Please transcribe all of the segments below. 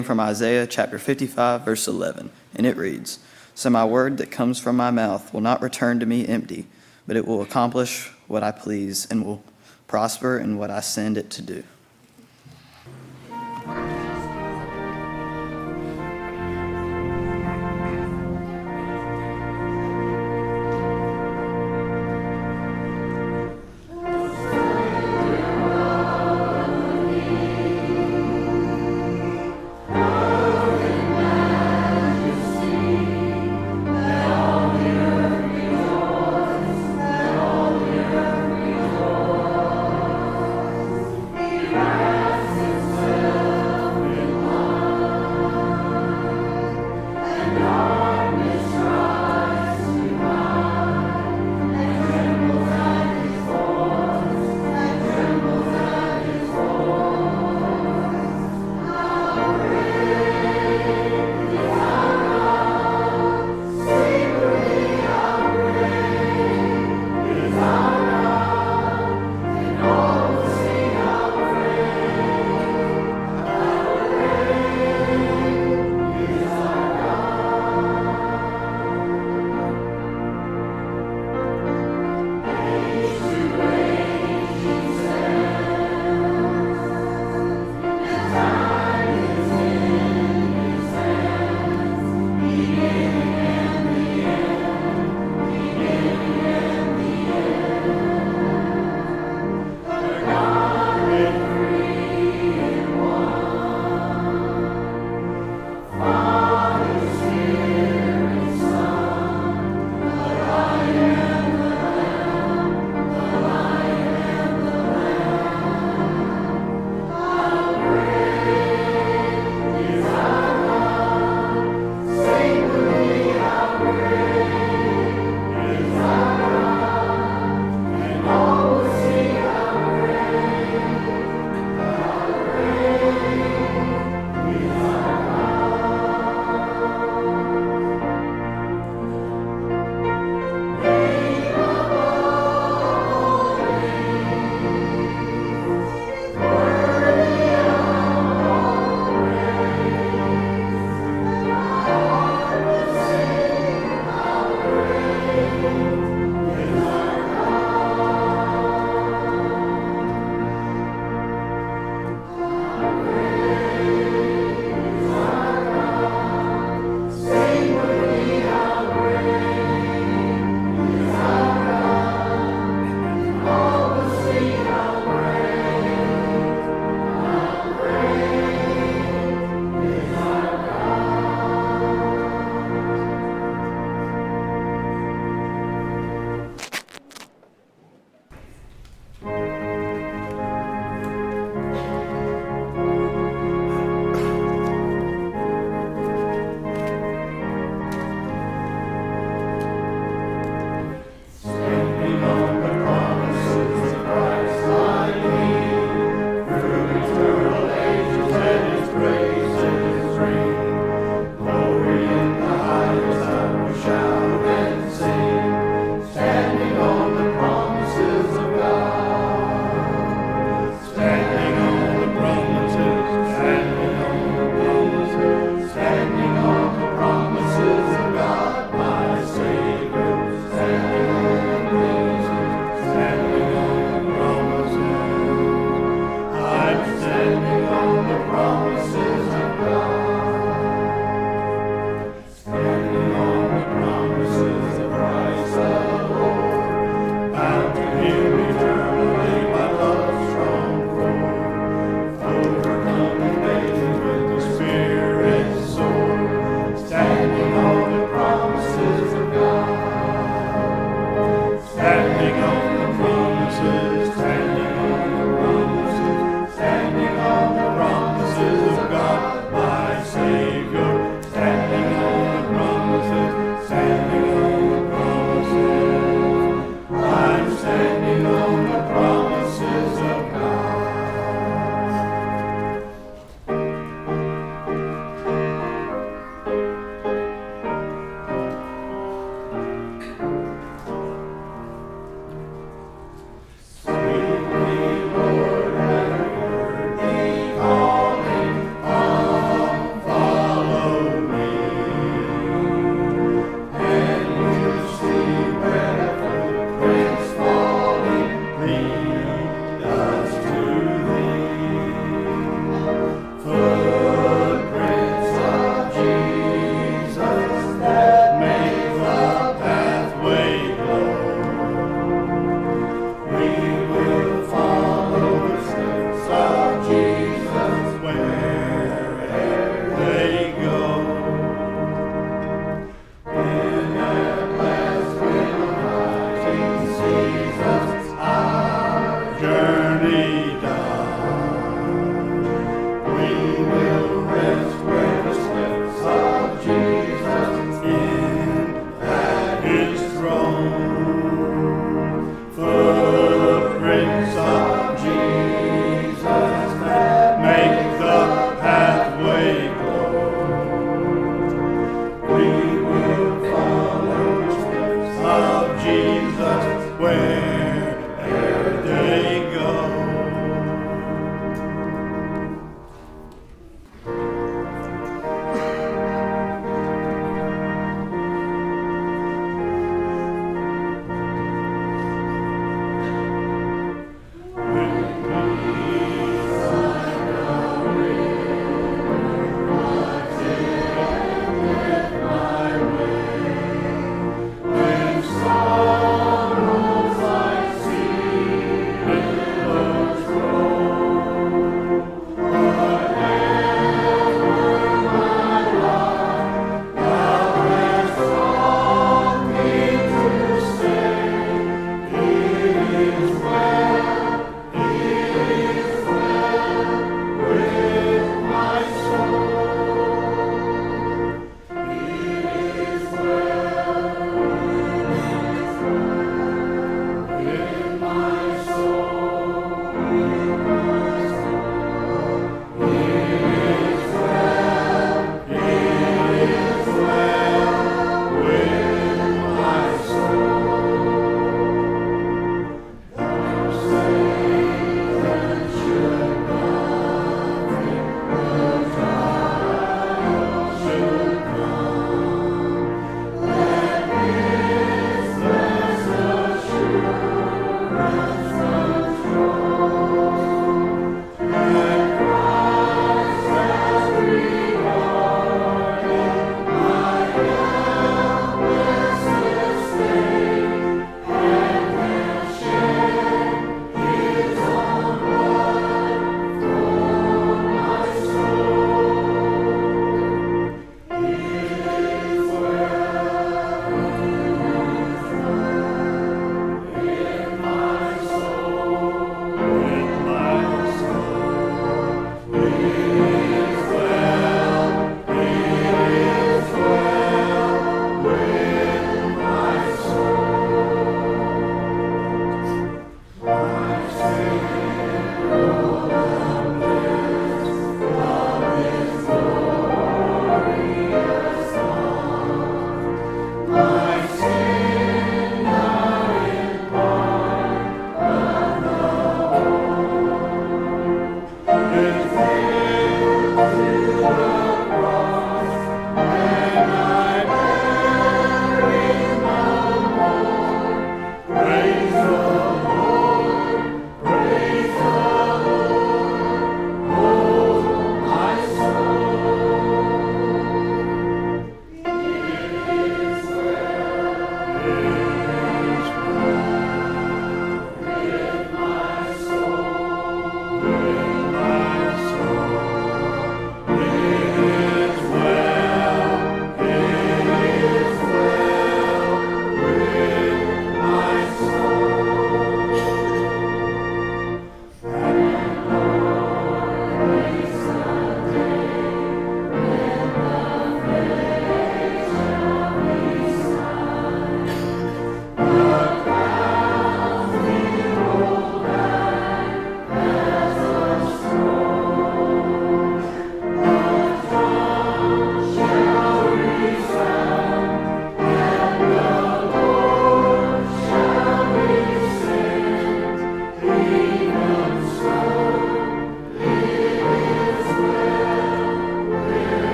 From Isaiah chapter 55, verse 11, and it reads, "So my word that comes from my mouth will not return to me empty, but it will accomplish what I please and will prosper in what I send it to do."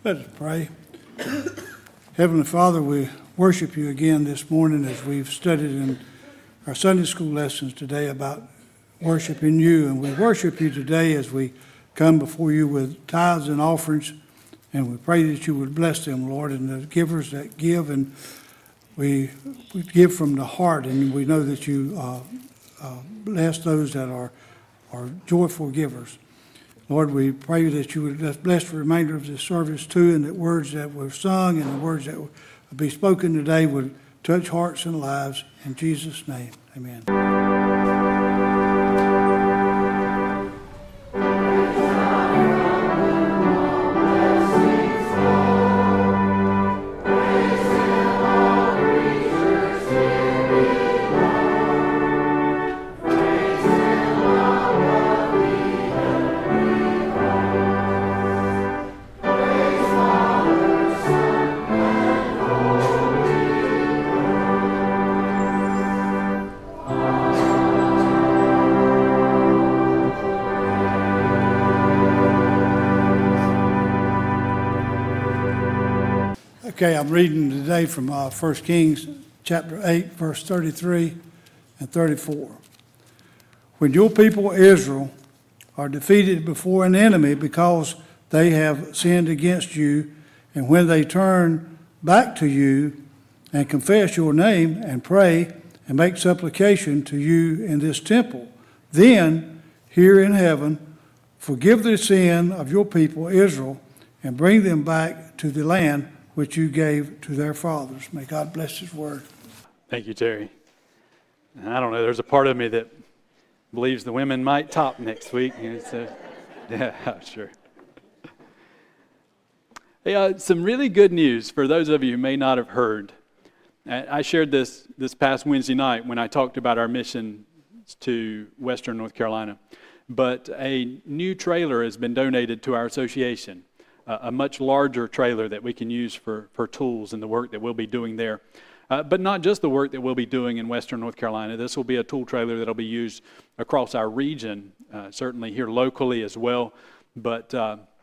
Let us pray. Heavenly Father, we worship you again this morning as we've studied in our Sunday school lessons today about worshiping you. And we worship you today as we come before you with tithes and offerings. And we pray that you would bless them, Lord, and the givers that give. And we give from the heart, and we know that you bless those that are joyful givers. Lord, we pray that you would bless the remainder of this service too, and that words that were sung and the words that will be spoken today would touch hearts and lives. In Jesus' name, amen. Okay, I'm reading today from 1 Kings chapter 8, verse 33 and 34. When your people Israel are defeated before an enemy because they have sinned against you, and when they turn back to you and confess your name and pray and make supplication to you in this temple, then here in heaven forgive the sin of your people Israel and bring them back to the land which you gave to their fathers. May God bless his word. Thank you, Terry. I don't know, there's a part of me that believes the women might top next week. Yeah, sure. Hey, some really good news for those of you who may not have heard. I shared this past Wednesday night when I talked about our mission to Western North Carolina. But a new trailer has been donated to our association. A much larger trailer that we can use for tools and the work that we'll be doing there. But not just the work that we'll be doing in Western North Carolina. This will be a tool trailer that will be used across our region, certainly here locally as well. But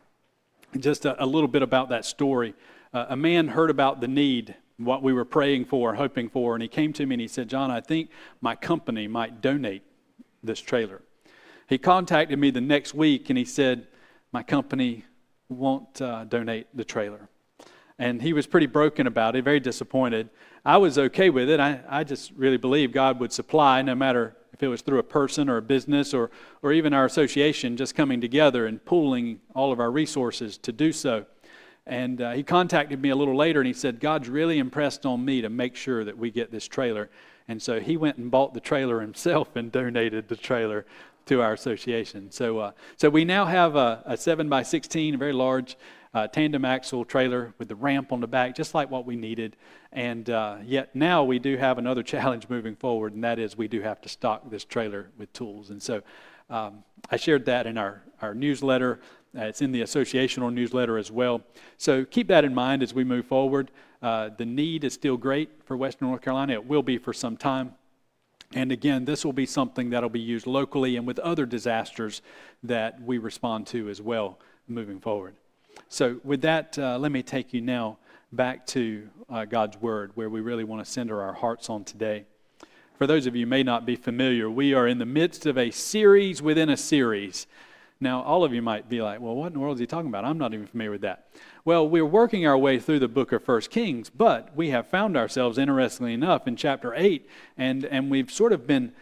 just a little bit about that story. A man heard about the need, what we were praying for, hoping for, and he came to me and he said, "John, I think my company might donate this trailer." He contacted me the next week and he said, "My company won't donate the trailer." And he was pretty broken about it, very disappointed. I was okay with it. I just really believe God would supply, no matter if it was through a person or a business or even our association just coming together and pooling all of our resources to do so. And he contacted me a little later and he said, "God's really impressed on me to make sure that we get this trailer." And so he went and bought the trailer himself and donated the trailer to our association. So we now have a 7x16, a very large tandem axle trailer with the ramp on the back, just like what we needed. And yet now we do have another challenge moving forward, and that is we do have to stock this trailer with tools. And so I shared that in our newsletter. It's in the associational newsletter as well. So keep that in mind as we move forward. The need is still great for Western North Carolina. It will be for some time. And again, this will be something that will be used locally and with other disasters that we respond to as well moving forward. So with that, let me take you now back to God's Word, where we really want to center our hearts on today. For those of you who may not be familiar, we are in the midst of a series within a series. Now, all of you might be like, "Well, what in the world is he talking about? I'm not even familiar with that." Well, we're working our way through the book of 1 Kings, but we have found ourselves, interestingly enough, in chapter 8, and we've sort of been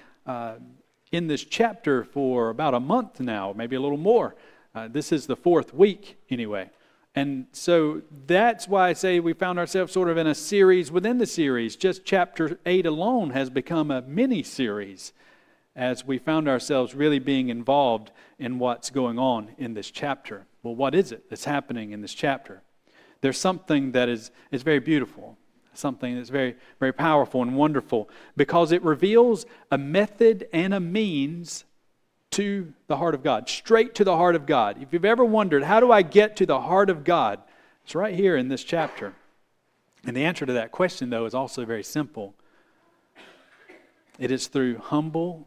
in this chapter for about a month now, maybe a little more. This is the 4th week, anyway. And so that's why I say we found ourselves sort of in a series within the series. Just chapter 8 alone has become a mini-series as we found ourselves really being involved in what's going on in this chapter. Well, what is it that's happening in this chapter? There's something that is very beautiful, something that's very, very powerful and wonderful, because it reveals a method and a means to the heart of God, straight to the heart of God. If you've ever wondered, how do I get to the heart of God? It's right here in this chapter. And the answer to that question, though, is also very simple. It is through humble,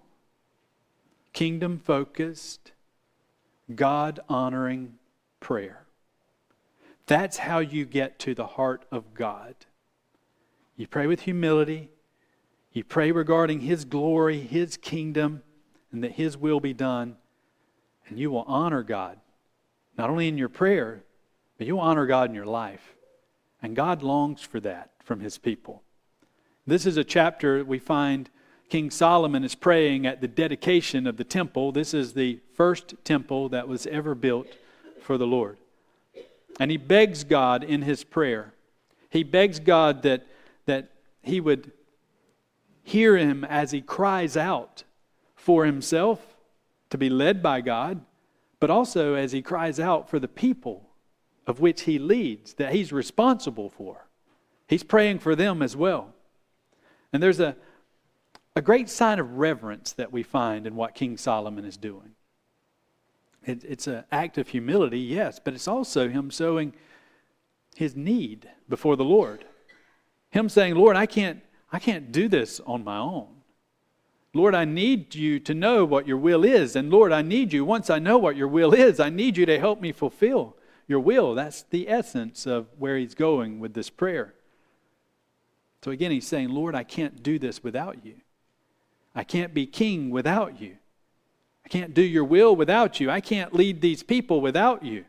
kingdom-focused, God-honoring prayer. That's how you get to the heart of God. You pray with humility. You pray regarding His glory, His kingdom, and that His will be done. And you will honor God, not only in your prayer, but you'll honor God in your life. And God longs for that from His people. This is a chapter we find King Solomon is praying at the dedication of the temple. This is the first temple that was ever built for the Lord. And he begs God in his prayer. He begs God that He would hear him as he cries out for himself to be led by God, but also as he cries out for the people of which he leads, that he's responsible for. He's praying for them as well. And there's a great sign of reverence that we find in what King Solomon is doing. It's an act of humility, yes, but it's also him showing his need before the Lord. Him saying, Lord, I can't do this on my own. Lord, I need you to know what your will is. And Lord, I need you, once I know what your will is, I need you to help me fulfill your will. That's the essence of where he's going with this prayer. So again, he's saying, Lord, I can't do this without you. I can't be king without you. I can't do your will without you. I can't lead these people without you.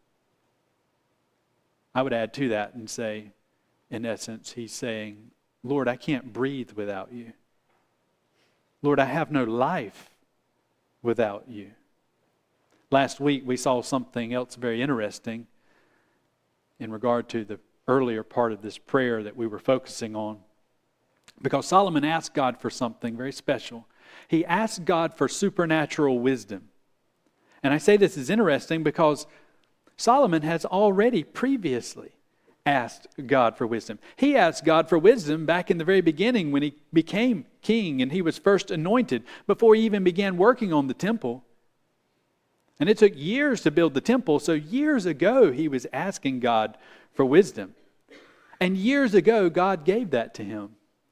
I would add to that and say, in essence, he's saying, Lord, I can't breathe without you. Lord, I have no life without you. Last week, we saw something else very interesting in regard to the earlier part of this prayer that we were focusing on. Because Solomon asked God for something very special. He asked God for supernatural wisdom. And I say this is interesting because Solomon has already previously asked God for wisdom. He asked God for wisdom back in the very beginning when he became king and he was first anointed, before he even began working on the temple. And it took years to build the temple, so years ago he was asking God for wisdom. And years ago God gave that to him.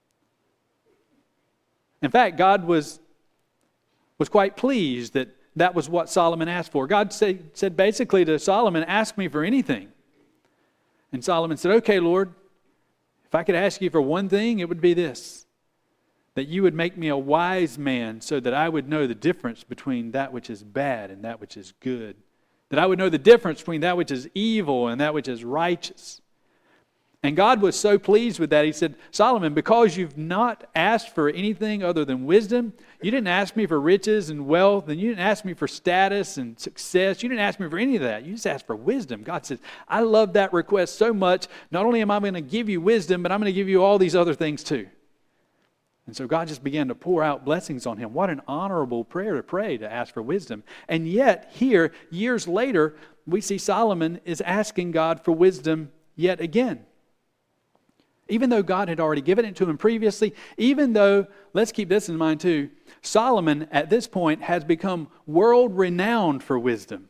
In fact, God was quite pleased that was what Solomon asked for. God said basically to Solomon, ask me for anything. And Solomon said, okay, Lord, if I could ask you for one thing, it would be this, that you would make me a wise man so that I would know the difference between that which is bad and that which is good. That I would know the difference between that which is evil and that which is righteous. And God was so pleased with that, he said, Solomon, because you've not asked for anything other than wisdom, you didn't ask me for riches and wealth, and you didn't ask me for status and success, you didn't ask me for any of that, you just asked for wisdom. God says, I love that request so much, not only am I going to give you wisdom, but I'm going to give you all these other things too. And so God just began to pour out blessings on him. What an honorable prayer to pray, to ask for wisdom. And yet, here, years later, we see Solomon is asking God for wisdom yet again. Even though God had already given it to him previously, even though, let's keep this in mind too, Solomon at this point has become world-renowned for wisdom.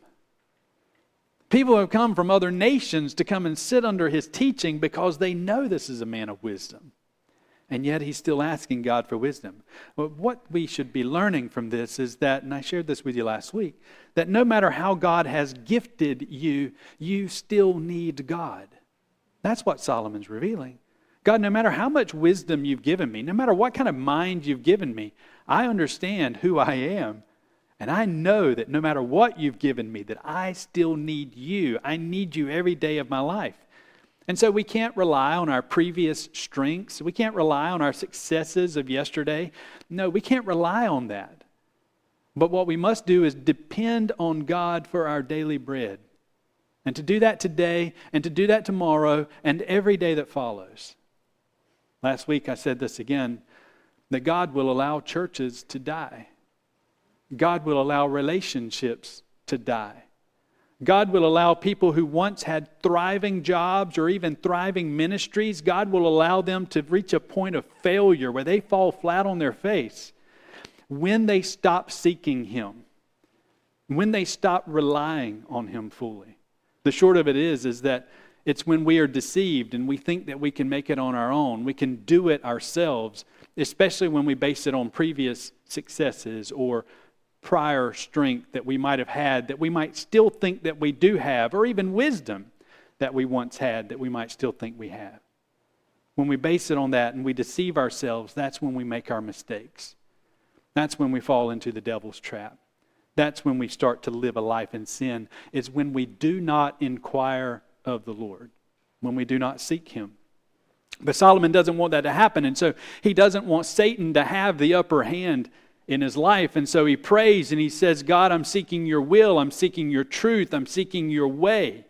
People have come from other nations to come and sit under his teaching because they know this is a man of wisdom. And yet he's still asking God for wisdom. Well, what we should be learning from this is that, and I shared this with you last week, that no matter how God has gifted you, you still need God. That's what Solomon's revealing. God, no matter how much wisdom you've given me, no matter what kind of mind you've given me, I understand who I am. And I know that no matter what you've given me, that I still need you. I need you every day of my life. And so we can't rely on our previous strengths. We can't rely on our successes of yesterday. No, we can't rely on that. But what we must do is depend on God for our daily bread. And to do that today, and to do that tomorrow, and every day that follows. Last week I said this again, that God will allow churches to die. God will allow relationships to die. God will allow people who once had thriving jobs or even thriving ministries, God will allow them to reach a point of failure where they fall flat on their face when they stop seeking Him, when they stop relying on Him fully. The short of it is that it's when we are deceived and we think that we can make it on our own. We can do it ourselves, especially when we base it on previous successes or prior strength that we might have had, that we might still think that we do have, or even wisdom that we once had that we might still think we have. When we base it on that and we deceive ourselves, that's when we make our mistakes. That's when we fall into the devil's trap. That's when we start to live a life in sin. It's when we do not inquire of the Lord, when we do not seek Him. But Solomon doesn't want that to happen, and so he doesn't want Satan to have the upper hand in his life. And so he prays and he says, God, I'm seeking your will, I'm seeking your truth, I'm seeking your way.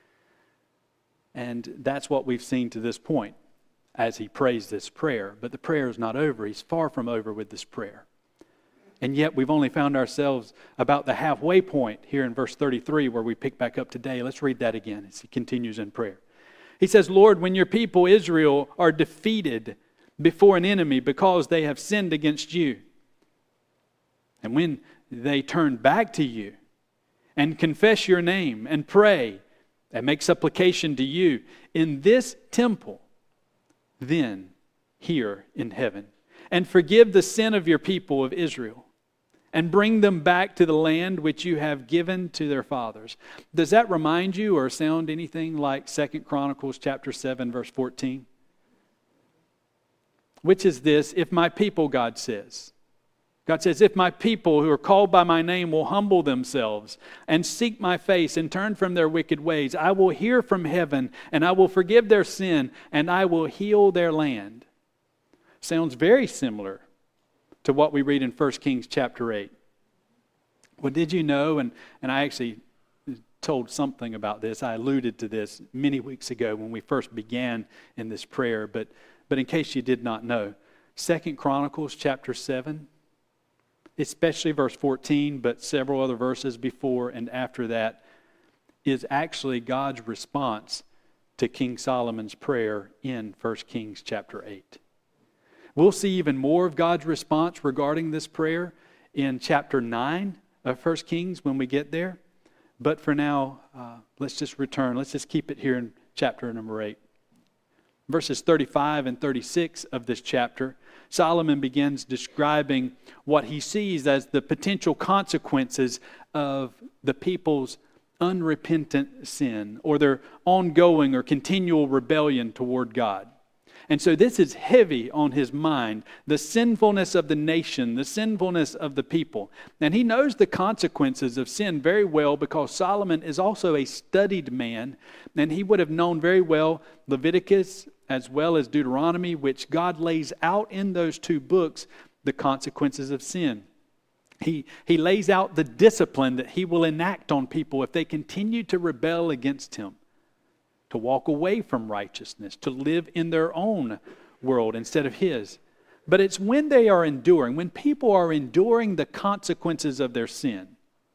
And that's what we've seen to this point as he prays this prayer. But the prayer is not over. He's far from over with this prayer. And yet we've only found ourselves about the halfway point here in verse 33 where we pick back up today. Let's read that again as he continues in prayer. He says, Lord, when your people Israel are defeated before an enemy because they have sinned against you, and when they turn back to you and confess your name and pray and make supplication to you in this temple, then hear in heaven and forgive the sin of your people of Israel and bring them back to the land which you have given to their fathers. Does that remind you or sound anything like 2 Chronicles chapter 7, verse 14? Which is this, if my people, God says, if my people who are called by my name will humble themselves and seek my face and turn from their wicked ways, I will hear from heaven and I will forgive their sin and I will heal their land. Sounds very similar to what we read in 1 Kings chapter 8. Well, did you know, and I actually told something about this, I alluded to this many weeks ago when we first began in this prayer, but in case you did not know, 2 Chronicles chapter 7, especially verse 14, but several other verses before and after that, is actually God's response to King Solomon's prayer in 1 Kings chapter 8. We'll see even more of God's response regarding this prayer in chapter 9 of 1 Kings when we get there. But for now, let's just keep it here in chapter number 8. Verses 35 and 36 of this chapter, Solomon begins describing what he sees as the potential consequences of the people's unrepentant sin or their ongoing or continual rebellion toward God. And so this is heavy on his mind, the sinfulness of the nation, the sinfulness of the people. And he knows the consequences of sin very well because Solomon is also a studied man, and he would have known very well Leviticus as well as Deuteronomy, which God lays out in those two books the consequences of sin. He lays out the discipline that he will enact on people if they continue to rebel against him, to walk away from righteousness, to live in their own world instead of his. But it's when they are enduring, when people are enduring the consequences of their sin,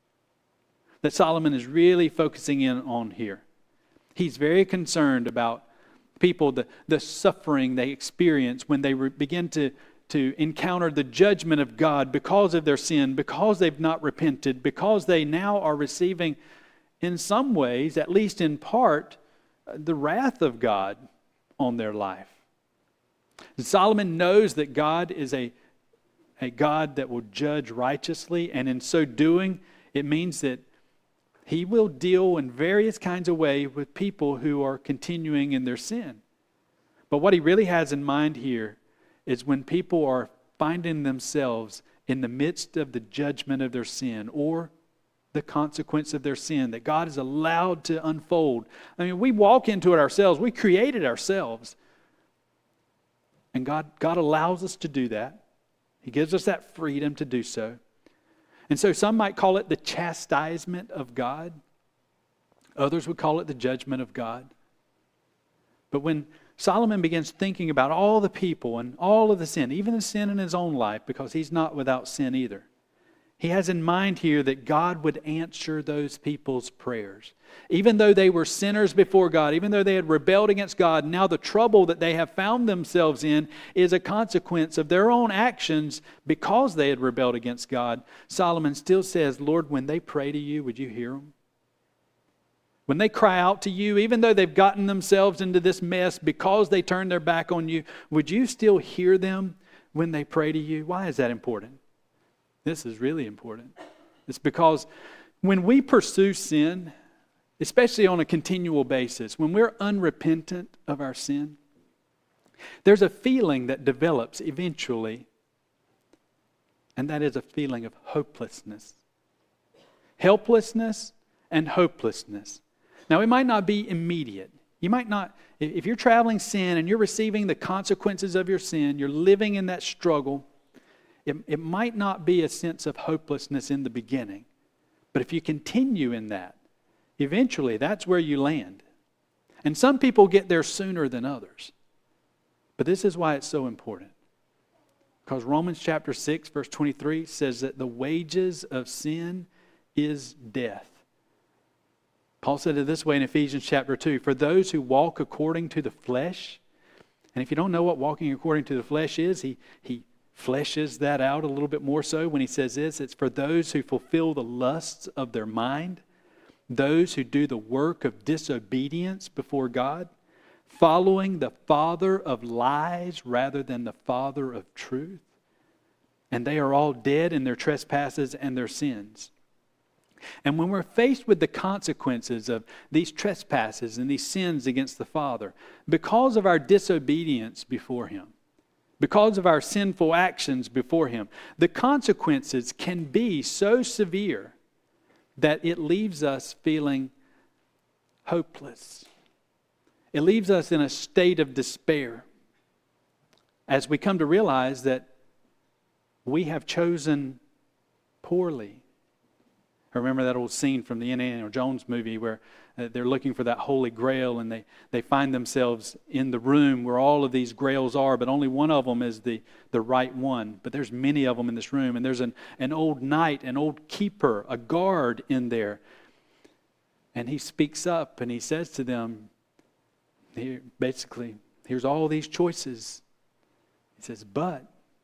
that Solomon is really focusing in on here. He's very concerned about people, the suffering they experience when they begin to encounter the judgment of God because of their sin, because they've not repented, because they now are receiving, in some ways, at least in part, the wrath of God on their life. And Solomon knows that God is a God that will judge righteously, and in so doing, it means that he will deal in various kinds of ways with people who are continuing in their sin. But what he really has in mind here is when people are finding themselves in the midst of the judgment of their sin or the consequence of their sin that God is allowed to unfold. I mean, we walk into it ourselves. We create it ourselves. And God allows us to do that. He gives us that freedom to do so. And so some might call it the chastisement of God. Others would call it the judgment of God. But when Solomon begins thinking about all the people and all of the sin, even the sin in his own life, because he's not without sin either, he has in mind here that God would answer those people's prayers. Even though they were sinners before God, even though they had rebelled against God, now the trouble that they have found themselves in is a consequence of their own actions because they had rebelled against God. Solomon still says, Lord, when they pray to you, would you hear them? When they cry out to you, even though they've gotten themselves into this mess because they turned their back on you, would you still hear them when they pray to you? Why is that important? This is really important. It's because when we pursue sin, especially on a continual basis, when we're unrepentant of our sin, there's a feeling that develops eventually, and that is a feeling of hopelessness. Helplessness and hopelessness. Now, it might not be immediate. You might not, if you're traveling sin and you're receiving the consequences of your sin, you're living in that struggle, it might not be a sense of hopelessness in the beginning. But if you continue in that, eventually that's where you land. And some people get there sooner than others. But this is why it's so important. Because Romans chapter 6, verse 23 says that the wages of sin is death. Paul said it this way in Ephesians chapter 2, for those who walk according to the flesh, and if you don't know what walking according to the flesh is, he fleshes that out a little bit more so when he says this, it's for those who fulfill the lusts of their mind, those who do the work of disobedience before God, following the father of lies rather than the father of truth, and they are all dead in their trespasses and their sins. And when we're faced with the consequences of these trespasses and these sins against the Father, because of our disobedience before Him, because of our sinful actions before Him, the consequences can be so severe that it leaves us feeling hopeless. It leaves us in a state of despair as we come to realize that we have chosen poorly. I remember that old scene from the Indiana Jones movie where they're looking for that Holy Grail and they find themselves in the room where all of these grails are, but only one of them is the right one. But there's many of them in this room, and there's an old knight, an old keeper, a guard in there. And he speaks up and he says to them, here's all these choices. He says, but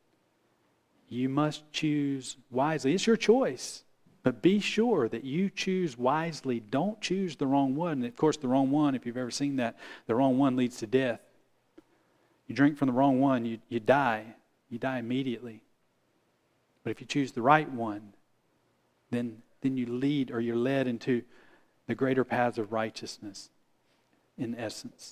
you must choose wisely. It's your choice. But be sure that you choose wisely. Don't choose the wrong one. And of course, the wrong one, if you've ever seen that, the wrong one leads to death. You drink from the wrong one, you die. You die immediately. But if you choose the right one, then you're led into the greater paths of righteousness, in essence.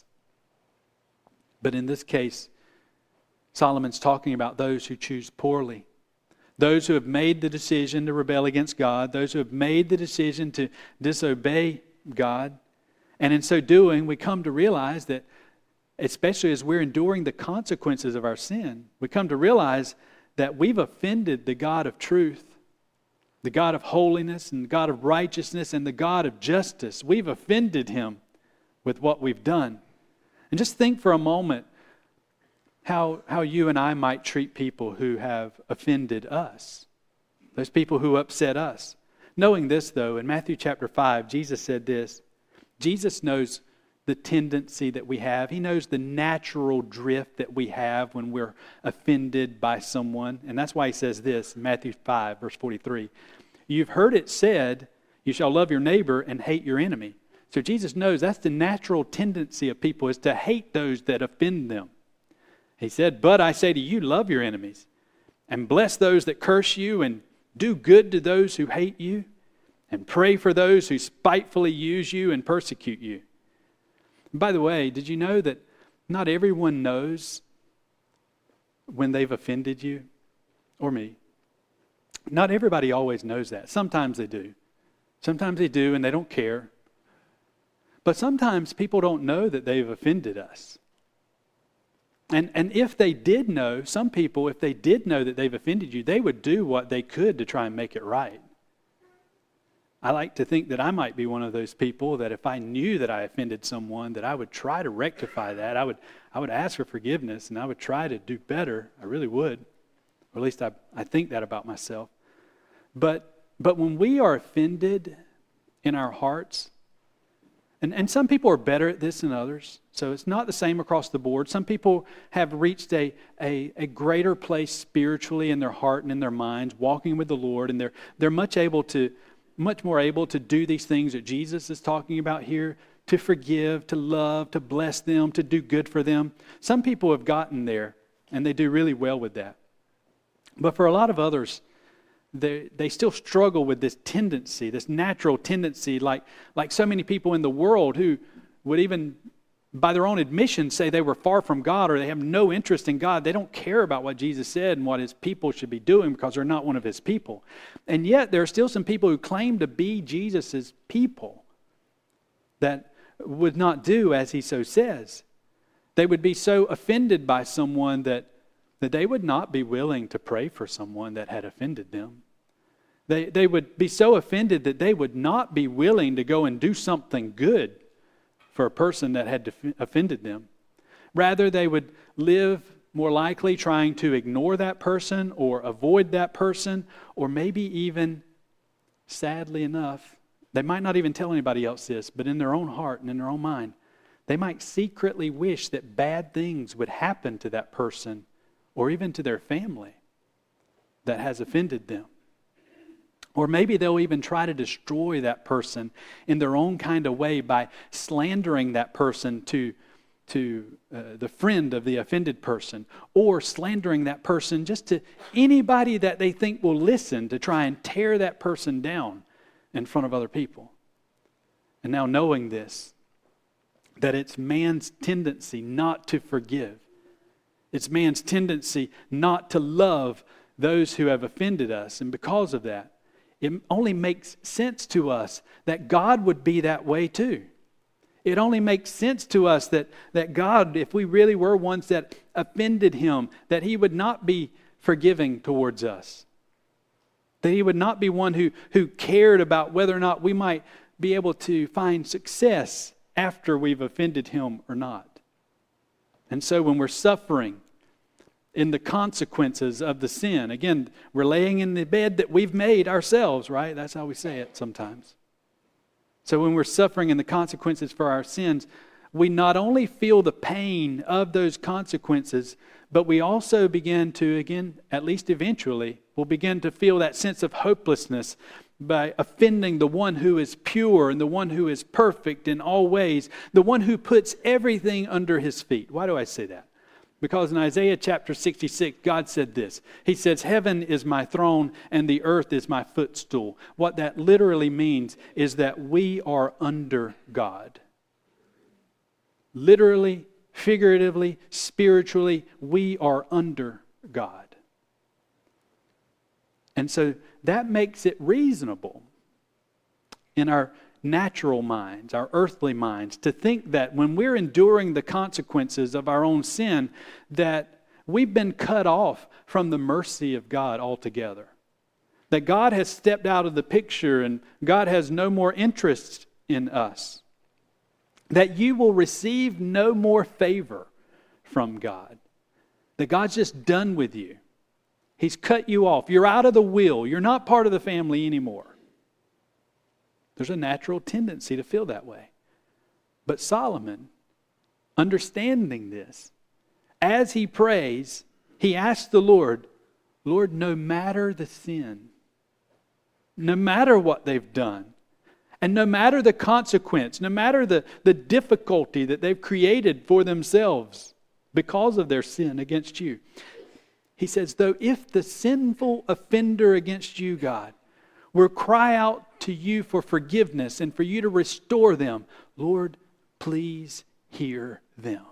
But in this case, Solomon's talking about those who choose poorly. Those who have made the decision to rebel against God, those who have made the decision to disobey God. And in so doing, we come to realize that, especially as we're enduring the consequences of our sin, we come to realize that we've offended the God of truth, the God of holiness and the God of righteousness and the God of justice. We've offended Him with what we've done. And just think for a moment how you and I might treat people who have offended us, those people who upset us. Knowing this, though, in Matthew chapter 5, Jesus said this. Jesus knows the tendency that we have. He knows the natural drift that we have when we're offended by someone. And that's why He says this in Matthew 5, verse 43. You've heard it said, you shall love your neighbor and hate your enemy. So Jesus knows that's the natural tendency of people, is to hate those that offend them. He said, but I say to you, love your enemies and bless those that curse you and do good to those who hate you and pray for those who spitefully use you and persecute you. And by the way, did you know that not everyone knows when they've offended you or me? Not everybody always knows that. Sometimes they do. Sometimes they do and they don't care. But sometimes people don't know that they've offended us. And if they did know, some people, if they did know that they've offended you, they would do what they could to try and make it right. I like to think that I might be one of those people that if I knew that I offended someone, that I would try to rectify that. I would ask for forgiveness and I would try to do better. I really would. Or at least I think that about myself. But when we are offended in our hearts, and some people are better at this than others, so it's not the same across the board. Some people have reached a greater place spiritually in their heart and in their minds, walking with the Lord, and they're much more able to do these things that Jesus is talking about here, to forgive, to love, to bless them, to do good for them. Some people have gotten there, and they do really well with that. But for a lot of others, they still struggle with this tendency, this natural tendency, like so many people in the world who would even, by their own admission, say they were far from God or they have no interest in God. They don't care about what Jesus said and what his people should be doing because they're not one of his people. And yet there are still some people who claim to be Jesus's people that would not do as he so says. They would be so offended by someone that they would not be willing to pray for someone that had offended them. They would be so offended that they would not be willing to go and do something good for a person that had offended them. Rather, they would live more likely trying to ignore that person or avoid that person, or maybe even, sadly enough, they might not even tell anybody else this, but in their own heart and in their own mind, they might secretly wish that bad things would happen to that person or even to their family that has offended them. Or maybe they'll even try to destroy that person in their own kind of way by slandering that person to the friend of the offended person, or slandering that person just to anybody that they think will listen, to try and tear that person down in front of other people. And now knowing this, that it's man's tendency not to forgive. It's man's tendency not to love those who have offended us. And because of that, it only makes sense to us that God would be that way too. It only makes sense to us that God, if we really were ones that offended him, that he would not be forgiving towards us. That he would not be one who cared about whether or not we might be able to find success after we've offended him or not. And so when we're suffering in the consequences of the sin, again, we're laying in the bed that we've made ourselves, right? That's how we say it sometimes. So when we're suffering in the consequences for our sins, we not only feel the pain of those consequences, but we also begin to, again, at least eventually, we'll begin to feel that sense of hopelessness by offending the one who is pure and the one who is perfect in all ways, the one who puts everything under his feet. Why do I say that? Because in Isaiah chapter 66, God said this. He says, "Heaven is my throne and the earth is my footstool." What that literally means is that we are under God. Literally, figuratively, spiritually, we are under God. And so that makes it reasonable in our natural minds, our earthly minds, to think that when we're enduring the consequences of our own sin, that we've been cut off from the mercy of God altogether. That God has stepped out of the picture and God has no more interest in us. That you will receive no more favor from God. That God's just done with you. He's cut you off. You're out of the will. You're not part of the family anymore. There's a natural tendency to feel that way. But Solomon, understanding this, as he prays, he asks the Lord, "Lord, no matter the sin, no matter what they've done, and no matter the consequence, no matter the difficulty that they've created for themselves because of their sin against you," he says, "though if the sinful offender against you, God, will cry out to you for forgiveness and for you to restore them, Lord, please hear them."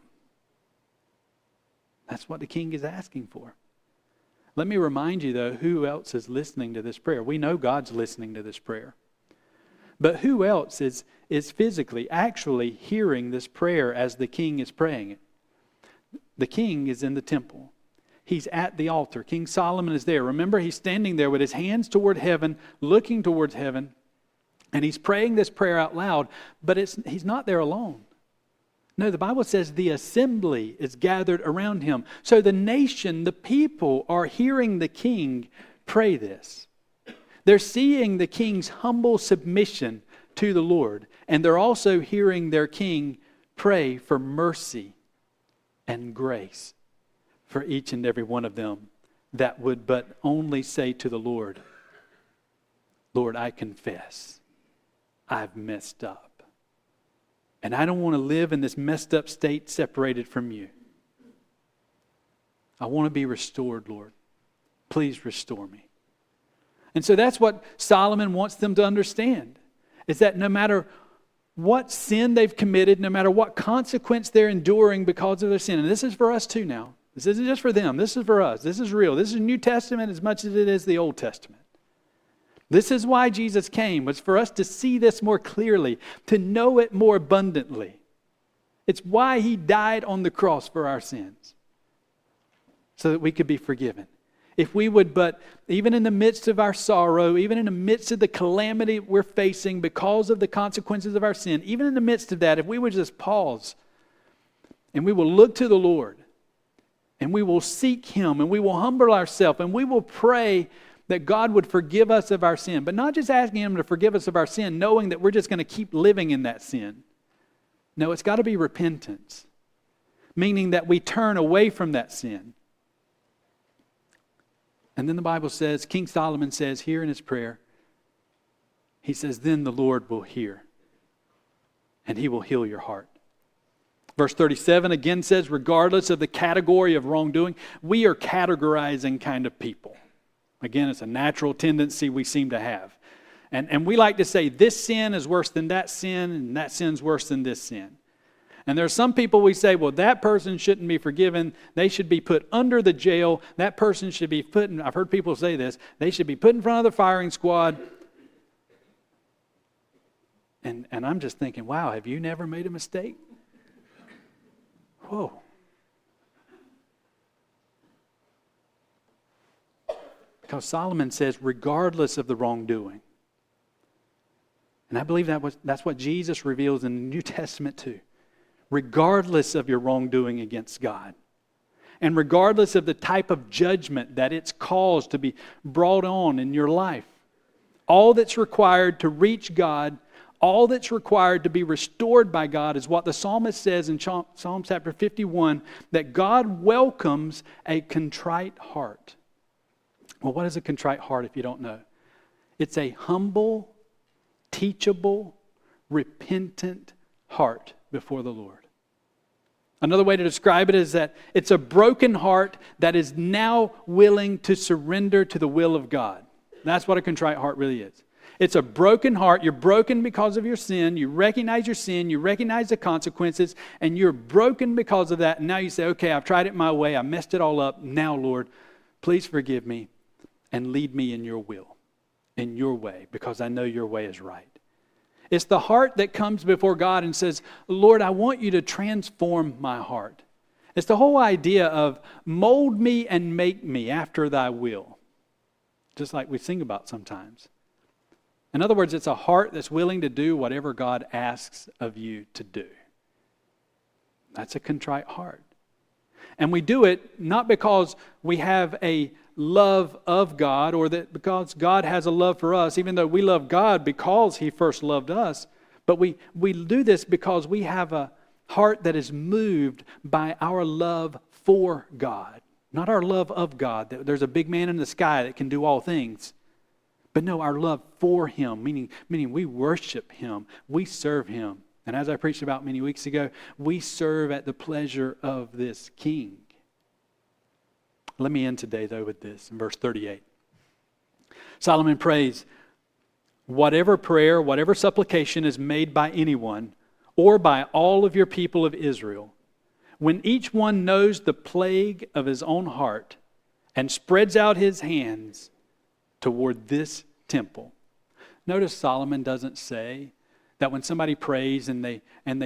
That's what the king is asking for. Let me remind you, though, who else is listening to this prayer. We know God's listening to this prayer. But who else is physically, actually hearing this prayer as the king is praying it? The king is in the temple. He's at the altar. King Solomon is there. Remember, he's standing there with his hands toward heaven, looking towards heaven, and he's praying this prayer out loud, but he's not there alone. No, the Bible says the assembly is gathered around him. So the nation, the people, are hearing the king pray this. They're seeing the king's humble submission to the Lord, and they're also hearing their king pray for mercy and grace for each and every one of them that would but only say to the Lord, "Lord, I confess I've messed up. And I don't want to live in this messed up state separated from you. I want to be restored, Lord. Please restore me." And so that's what Solomon wants them to understand, is that no matter what sin they've committed, no matter what consequence they're enduring because of their sin, and this is for us too now. This isn't just for them. This is for us. This is real. This is New Testament as much as it is the Old Testament. This is why Jesus came, was for us to see this more clearly, to know it more abundantly. It's why he died on the cross for our sins, so that we could be forgiven. If we would but, even in the midst of our sorrow, even in the midst of the calamity we're facing because of the consequences of our sin, even in the midst of that, if we would just pause and we will look to the Lord and we will seek Him and we will humble ourselves and we will pray that God would forgive us of our sin, but not just asking Him to forgive us of our sin, knowing that we're just going to keep living in that sin. No, it's got to be repentance, meaning that we turn away from that sin. And then the Bible says, King Solomon says here in his prayer, he says, then the Lord will hear and He will heal your heart. Verse 37 again says, regardless of the category of wrongdoing, we are categorizing kind of people. Again, it's a natural tendency we seem to have. And we like to say this sin is worse than that sin and that sin's worse than this sin. And there are some people we say, well, that person shouldn't be forgiven. They should be put under the jail. That person should be put in, I've heard people say this, they should be put in front of the firing squad. And I'm just thinking, wow, have you never made a mistake? Whoa. Because Solomon says, regardless of the wrongdoing. And I believe that's what Jesus reveals in the New Testament too. Regardless of your wrongdoing against God. And regardless of the type of judgment that it's caused to be brought on in your life. All that's required to reach God, all that's required to be restored by God is what the psalmist says in Psalm chapter 51, that God welcomes a contrite heart. Well, what is a contrite heart if you don't know? It's a humble, teachable, repentant heart before the Lord. Another way to describe it is that it's a broken heart that is now willing to surrender to the will of God. That's what a contrite heart really is. It's a broken heart. You're broken because of your sin. You recognize your sin. You recognize the consequences. And you're broken because of that. And now you say, okay, I've tried it my way. I messed it all up. Now, Lord, please forgive me and lead me in your will, in your way, because I know your way is right. It's the heart that comes before God and says, Lord, I want you to transform my heart. It's the whole idea of mold me and make me after thy will. Just like we sing about sometimes. In other words, it's a heart that's willing to do whatever God asks of you to do. That's a contrite heart. And we do it not because we have a love of God or that because God has a love for us, even though we love God because He first loved us. But we do this because we have a heart that is moved by our love for God. Not our love of God, that there's a big man in the sky that can do all things. But no, our love for Him, meaning we worship Him, we serve Him. And as I preached about many weeks ago, we serve at the pleasure of this King. Let me end today, though, with this in verse 38. Solomon prays, whatever prayer, whatever supplication is made by anyone or by all of your people of Israel, when each one knows the plague of his own heart and spreads out his hands toward this temple. Notice Solomon doesn't say that when somebody prays and they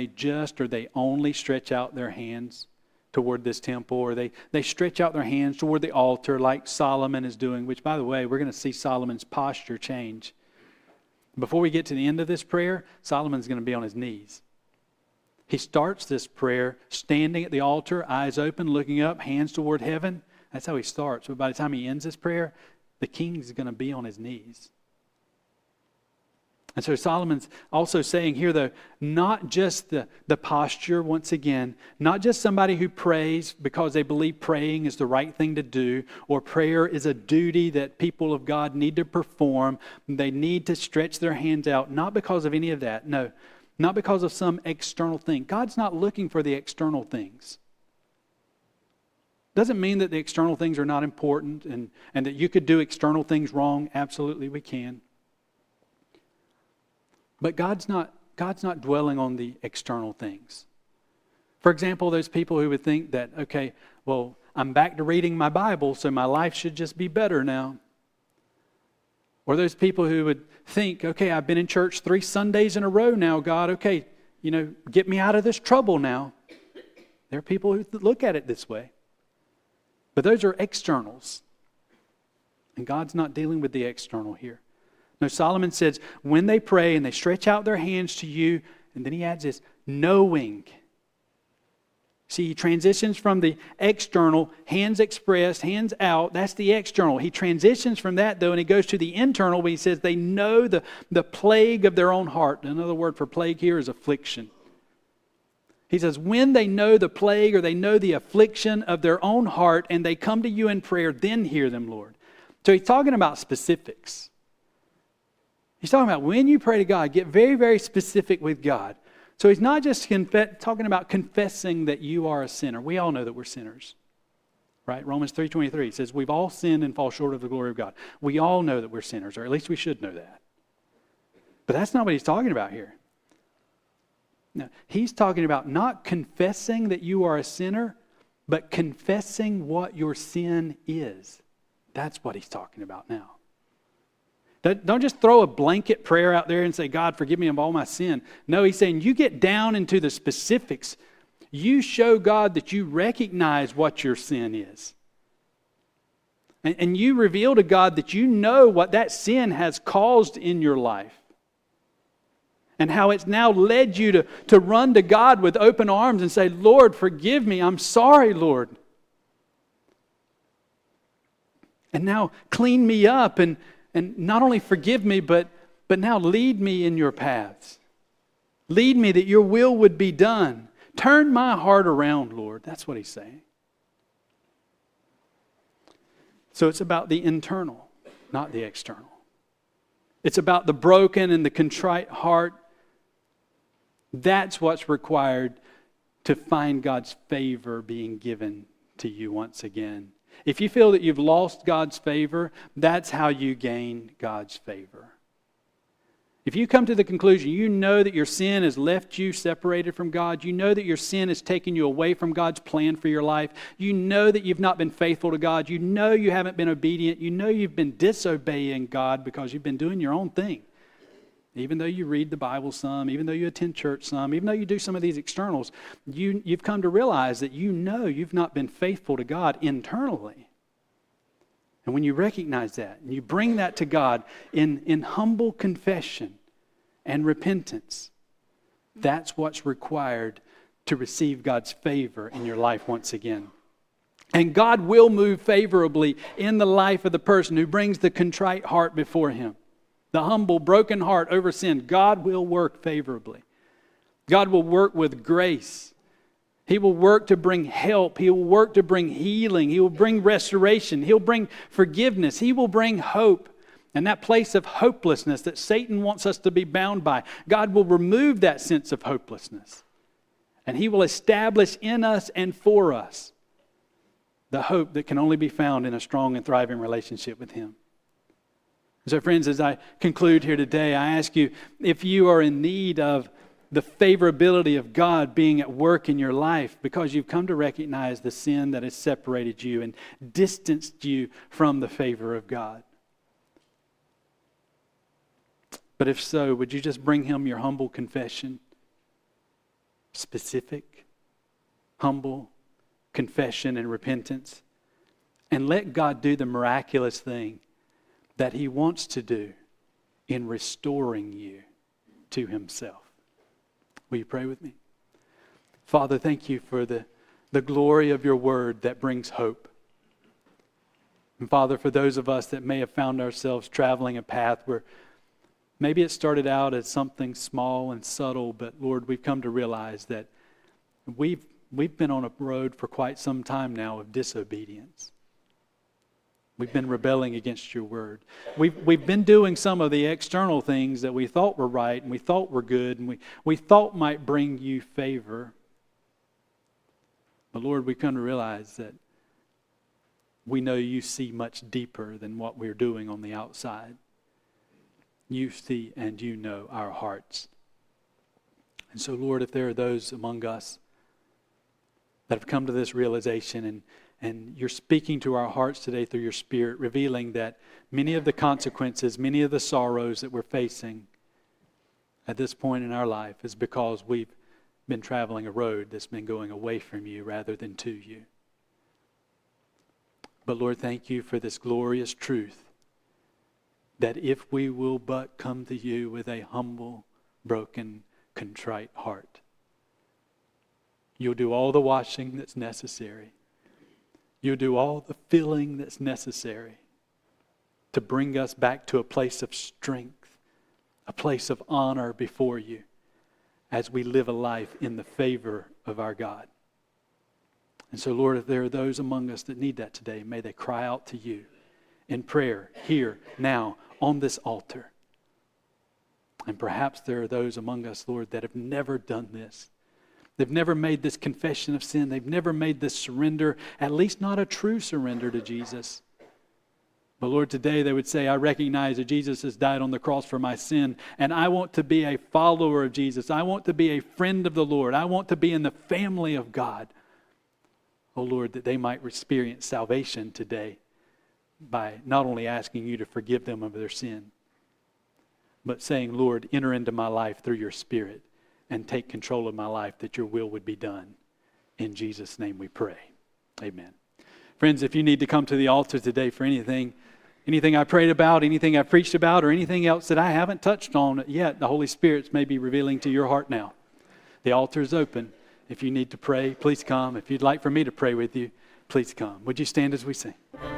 only stretch out their hands toward this temple, or they stretch out their hands toward the altar like Solomon is doing, which, by the way, we're going to see Solomon's posture change. Before we get to the end of this prayer, Solomon's going to be on his knees. He starts this prayer standing at the altar, eyes open, looking up, hands toward heaven. That's how he starts. But by the time he ends this prayer, the king's going to be on his knees. And so Solomon's also saying here, though, not just the posture, once again, not just somebody who prays because they believe praying is the right thing to do, or prayer is a duty that people of God need to perform. They need to stretch their hands out, not because of any of that. No, not because of some external thing. God's not looking for the external things. Doesn't mean that the external things are not important and that you could do external things wrong. Absolutely we can. But God's not dwelling on the external things. For example, those people who would think that, okay, well, I'm back to reading my Bible, so my life should just be better now. Or those people who would think, okay, I've been in church 3 Sundays in a row now, God, okay, get me out of this trouble now. There are people who look at it this way. But those are externals. And God's not dealing with the external here. No, Solomon says, when they pray and they stretch out their hands to you, and then he adds this, knowing. See, he transitions from the external, hands expressed, hands out. That's the external. He transitions from that, though, and he goes to the internal, where he says they know the plague of their own heart. Another word for plague here is affliction. He says, when they know the plague or they know the affliction of their own heart and they come to you in prayer, then hear them, Lord. So he's talking about specifics. He's talking about when you pray to God, get very, very specific with God. So he's not just talking about confessing that you are a sinner. We all know that we're sinners, right? Romans 3:23 says we've all sinned and fall short of the glory of God. We all know that we're sinners, or at least we should know that. But that's not what he's talking about here. No, he's talking about not confessing that you are a sinner, but confessing what your sin is. That's what he's talking about now. Don't just throw a blanket prayer out there and say, God, forgive me of all my sin. No, he's saying you get down into the specifics. You show God that you recognize what your sin is. And you reveal to God that you know what that sin has caused in your life. And how it's now led you to run to God with open arms and say, Lord, forgive me. I'm sorry, Lord. And now clean me up and not only forgive me, but now lead me in your paths. Lead me that your will would be done. Turn my heart around, Lord. That's what he's saying. So it's about the internal, not the external. It's about the broken and the contrite heart. That's what's required to find God's favor being given to you once again. If you feel that you've lost God's favor, that's how you gain God's favor. If you come to the conclusion, you know that your sin has left you separated from God, you know that your sin has taken you away from God's plan for your life, you know that you've not been faithful to God, you know you haven't been obedient, you know you've been disobeying God because you've been doing your own thing. Even though you read the Bible some, even though you attend church some, even though you do some of these externals, you've come to realize that you know you've not been faithful to God internally. And when you recognize that, and you bring that to God in humble confession and repentance, that's what's required to receive God's favor in your life once again. And God will move favorably in the life of the person who brings the contrite heart before Him. The humble, broken heart over sin, God will work favorably. God will work with grace. He will work to bring help. He will work to bring healing. He will bring restoration. He'll bring forgiveness. He will bring hope. And that place of hopelessness that Satan wants us to be bound by, God will remove that sense of hopelessness. And He will establish in us and for us the hope that can only be found in a strong and thriving relationship with Him. So friends, as I conclude here today, I ask you, if you are in need of the favorability of God being at work in your life because you've come to recognize the sin that has separated you and distanced you from the favor of God. But if so, would you just bring Him your humble confession? Specific, humble confession and repentance. And let God do the miraculous thing that He wants to do in restoring you to Himself. Will you pray with me? Father, thank you for the glory of your word that brings hope. And Father, for those of us that may have found ourselves traveling a path where maybe it started out as something small and subtle, but Lord, we've come to realize that we've been on a road for quite some time now of disobedience. We've been rebelling against your word. We've been doing some of the external things that we thought were right and we thought were good and we thought might bring you favor. But Lord, we've come to realize that we know you see much deeper than what we're doing on the outside. You see and you know our hearts. And so, Lord, if there are those among us that have come to this realization and you're speaking to our hearts today through your Spirit, revealing that many of the consequences, many of the sorrows that we're facing at this point in our life is because we've been traveling a road that's been going away from you rather than to you. But Lord, thank you for this glorious truth that if we will but come to you with a humble, broken, contrite heart, you'll do all the washing that's necessary. You'll do all the filling that's necessary to bring us back to a place of strength, a place of honor before you as we live a life in the favor of our God. And so, Lord, if there are those among us that need that today, may they cry out to you in prayer, here, now, on this altar. And perhaps there are those among us, Lord, that have never done this. They've never made this confession of sin. They've never made this surrender, at least not a true surrender to Jesus. But Lord, today they would say, I recognize that Jesus has died on the cross for my sin, and I want to be a follower of Jesus. I want to be a friend of the Lord. I want to be in the family of God. Oh Lord, that they might experience salvation today by not only asking you to forgive them of their sin, but saying, Lord, enter into my life through your Spirit and take control of my life that your will would be done. In Jesus' name we pray. Amen. Friends, if you need to come to the altar today for anything I prayed about, anything I preached about, or anything else that I haven't touched on yet, the Holy Spirit may be revealing to your heart now. The altar is open. If you need to pray, please come. If you'd like for me to pray with you, please come. Would you stand as we sing?